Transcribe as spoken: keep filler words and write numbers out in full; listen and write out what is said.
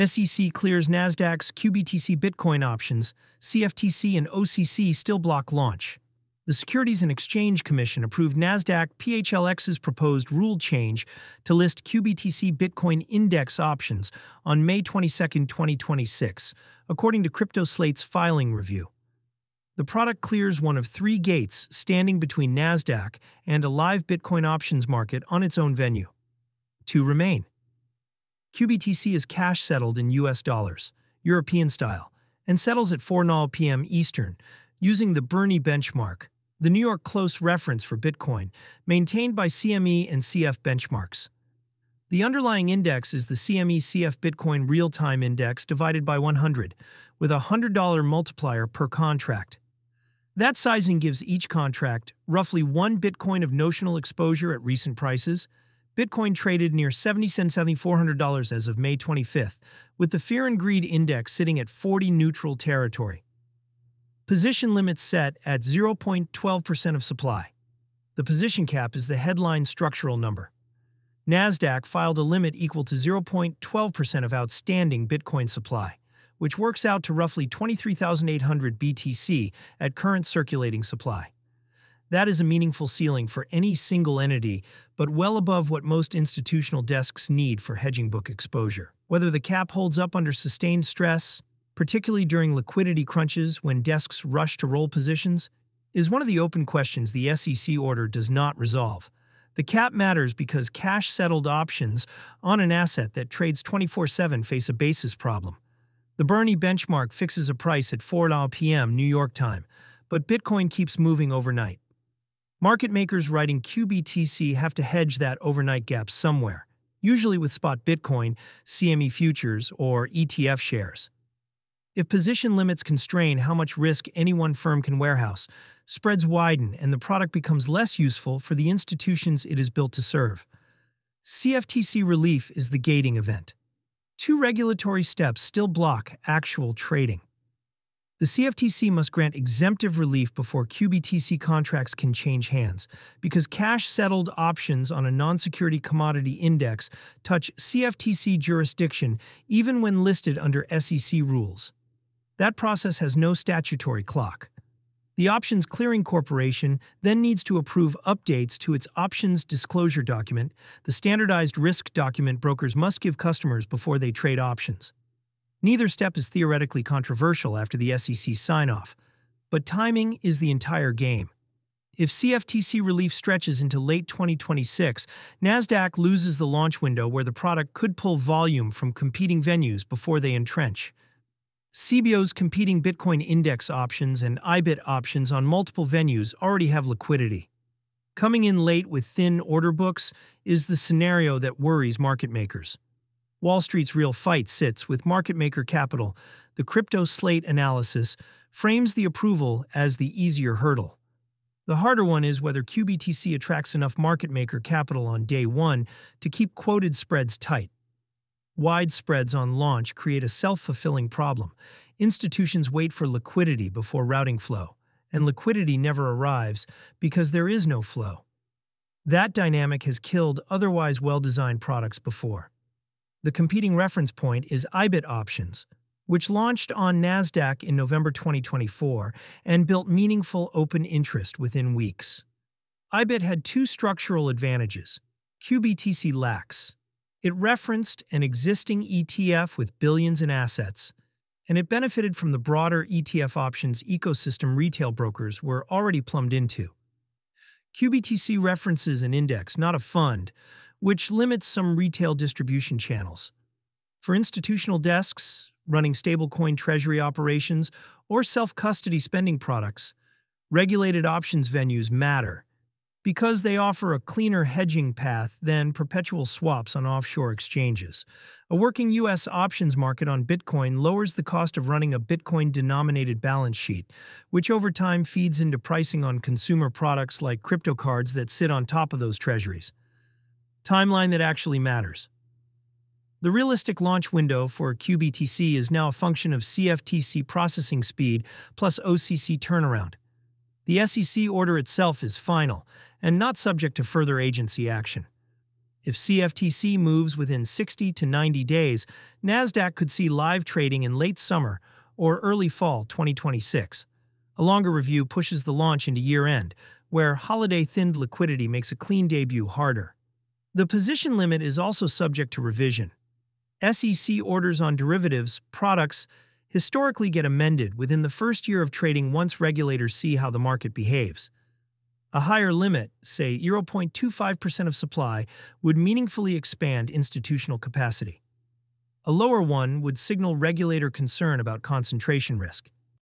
S E C clears Nasdaq's Q B T C Bitcoin options, C F T C and O C C still block launch. The Securities and Exchange Commission approved Nasdaq P H L X's proposed rule change to list Q B T C Bitcoin index options on May twenty-second, twenty twenty-six, according to CryptoSlate's filing review. The product clears one of three gates standing between Nasdaq and a live Bitcoin options market on its own venue. Two remain. Q B T C is cash settled in U S dollars, European style, and settles at four p m Eastern, using the Bernie benchmark, the New York close reference for Bitcoin, maintained by C M E and C F benchmarks. The underlying index is the C M E C F Bitcoin Real-Time Index divided by one hundred, with a one hundred dollar multiplier per contract. That sizing gives each contract roughly one Bitcoin of notional exposure at recent prices. Bitcoin traded near seventy cents, seven thousand four hundred dollars as of May twenty-fifth, with the Fear and Greed Index sitting at forty neutral territory. Position limits set at zero point one two percent of supply. The position cap is the headline structural number. Nasdaq filed a limit equal to zero point one two percent of outstanding Bitcoin supply, which works out to roughly twenty-three thousand eight hundred B T C at current circulating supply. That is a meaningful ceiling for any single entity, but well above what most institutional desks need for hedging book exposure. Whether the cap holds up under sustained stress, particularly during liquidity crunches when desks rush to roll positions, is one of the open questions the S E C order does not resolve. The cap matters because cash-settled options on an asset that trades twenty-four seven face a basis problem. The Bernie benchmark fixes a price at four p m New York time, but Bitcoin keeps moving overnight. Market makers writing Q B T C have to hedge that overnight gap somewhere, usually with spot Bitcoin, C M E futures, or E T F shares. If position limits constrain how much risk any one firm can warehouse, spreads widen and the product becomes less useful for the institutions it is built to serve. C F T C relief is the gating event. Two regulatory steps still block actual trading. The C F T C must grant exemptive relief before Q B T C contracts can change hands, because cash-settled options on a non-security commodity index touch C F T C jurisdiction even when listed under S E C rules. That process has no statutory clock. The Options Clearing Corporation then needs to approve updates to its options disclosure document, the standardized risk document brokers must give customers before they trade options. Neither step is theoretically controversial after the S E C sign-off, but timing is the entire game. If C F T C relief stretches into late twenty twenty-six, Nasdaq loses the launch window where the product could pull volume from competing venues before they entrench. C B O's competing Bitcoin index options and I B I T options on multiple venues already have liquidity. Coming in late with thin order books is the scenario that worries market makers. Wall Street's real fight sits with market maker capital. The CryptoSlate analysis frames the approval as the easier hurdle. The harder one is whether Q B T C attracts enough market maker capital on day one to keep quoted spreads tight. Wide spreads on launch create a self-fulfilling problem. Institutions wait for liquidity before routing flow, and liquidity never arrives because there is no flow. That dynamic has killed otherwise well-designed products before. The competing reference point is I B I T options, which launched on Nasdaq in November twenty twenty-four and built meaningful open interest within weeks. I B I T had two structural advantages Q B T C lacks. It referenced an existing E T F with billions in assets, and it benefited from the broader E T F options ecosystem retail brokers were already plumbed into. Q B T C references an index, not a fund, which limits some retail distribution channels. For institutional desks, running stablecoin treasury operations, or self-custody spending products, regulated options venues matter because they offer a cleaner hedging path than perpetual swaps on offshore exchanges. A working U S options market on Bitcoin lowers the cost of running a Bitcoin-denominated balance sheet, which over time feeds into pricing on consumer products like crypto cards that sit on top of those treasuries. Timeline that actually matters. The realistic launch window for Q B T C is now a function of C F T C processing speed plus O C C turnaround. The S E C order itself is final and not subject to further agency action. If C F T C moves within sixty to ninety days, Nasdaq could see live trading in late summer or early fall twenty twenty-six. A longer review pushes the launch into year-end, where holiday-thinned liquidity makes a clean debut harder. The position limit is also subject to revision. S E C orders on derivatives products historically get amended within the first year of trading once regulators see how the market behaves. A higher limit, say zero point two five percent of supply, would meaningfully expand institutional capacity. A lower one would signal regulator concern about concentration risk.